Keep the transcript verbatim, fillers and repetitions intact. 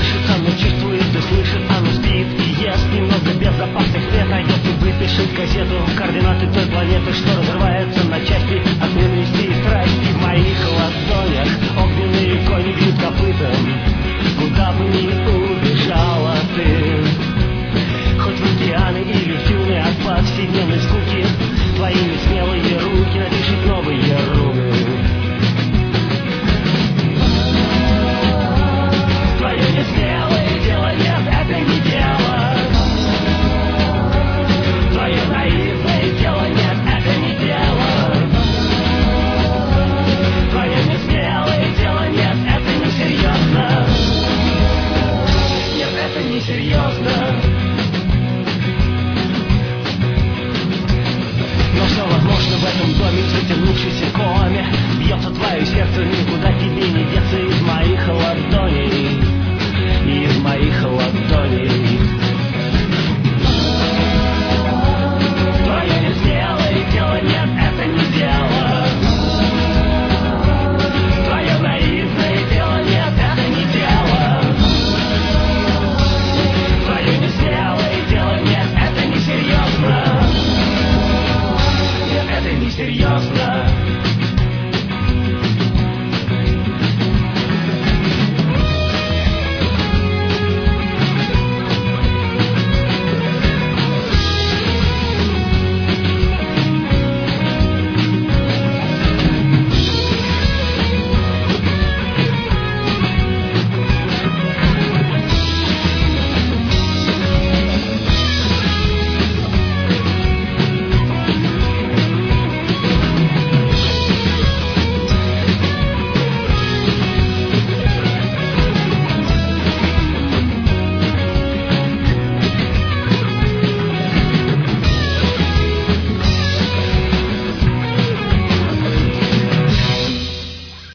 колышется, но чувствует и слышит, оно спит и ест немного без запаса света. Если выпишет газету, координаты той планеты, что разрывается на части от ненависти и страсти в моих ладонях.